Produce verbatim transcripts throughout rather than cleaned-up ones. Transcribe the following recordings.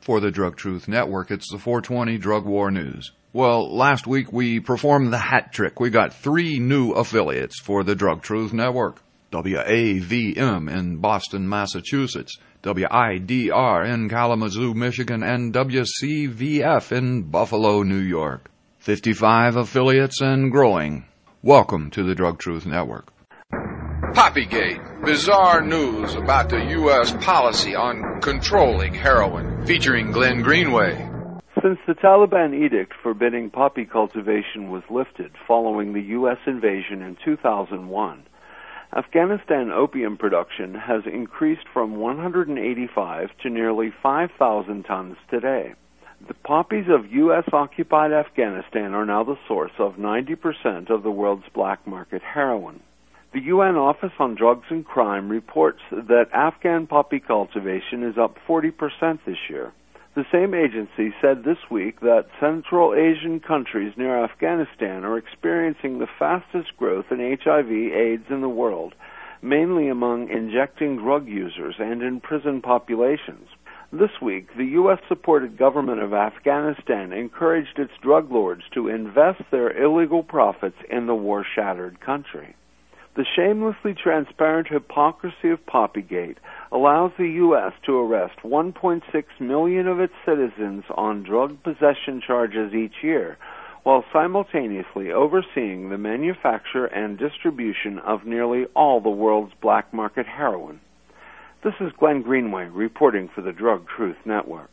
For the Drug Truth Network, it's the four twenty Drug War News. Well, last week we performed the hat trick. We got three new affiliates for the Drug Truth Network. W A V M in Boston, Massachusetts, W I D R in Kalamazoo, Michigan, and W C V F in Buffalo, New York. fifty-five affiliates and growing. Welcome to the Drug Truth Network. Poppygate, bizarre news about the U S policy on controlling heroin, featuring Glenn Greenway. Since the Taliban edict forbidding poppy cultivation was lifted following the U S invasion in two thousand one, Afghanistan opium production has increased from one hundred eighty-five to nearly five thousand tons today. The poppies of U S-occupied Afghanistan are now the source of ninety percent of the world's black market heroin. The U N Office on Drugs and Crime reports that Afghan poppy cultivation is up forty percent this year. The same agency said this week that Central Asian countries near Afghanistan are experiencing the fastest growth in H I V AIDS in the world, mainly among injecting drug users and in prison populations. This week, the U S-supported government of Afghanistan encouraged its drug lords to invest their illegal profits in the war-shattered country. The shamelessly transparent hypocrisy of Poppygate allows the U S to arrest one point six million of its citizens on drug possession charges each year, while simultaneously overseeing the manufacture and distribution of nearly all the world's black market heroin. This is Glenn Greenway reporting for the Drug Truth Network.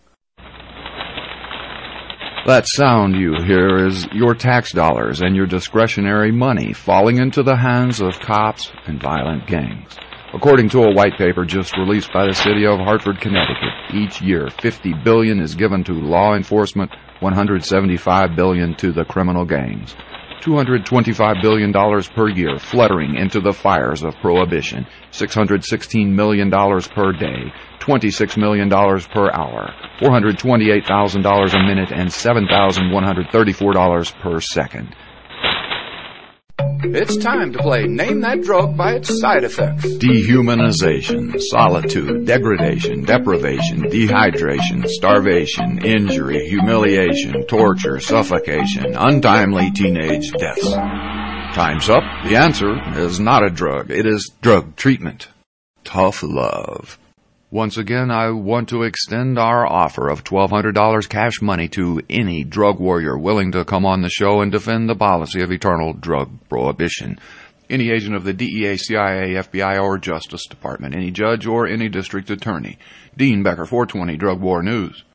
That sound you hear is your tax dollars and your discretionary money falling into the hands of cops and violent gangs. According to a white paper just released by the city of Hartford, Connecticut, each year fifty billion dollars is given to law enforcement, one hundred seventy-five billion dollars to the criminal gangs. two hundred twenty-five billion dollars per year fluttering into the fires of prohibition, six hundred sixteen million dollars per day, twenty-six million dollars per hour, four hundred twenty-eight thousand dollars a minute, and seven thousand one hundred thirty-four dollars per second. It's time to play Name That Drug by its side effects. Dehumanization, solitude, degradation, deprivation, dehydration, starvation, injury, humiliation, torture, suffocation, untimely teenage deaths. Time's up. The answer is not a drug. It is drug treatment. Tough love. Once again, I want to extend our offer of twelve hundred dollars cash money to any drug warrior willing to come on the show and defend the policy of eternal drug prohibition. Any agent of the D E A, C I A, F B I, or Justice Department, any judge or any district attorney. Dean Becker, four twenty Drug War News.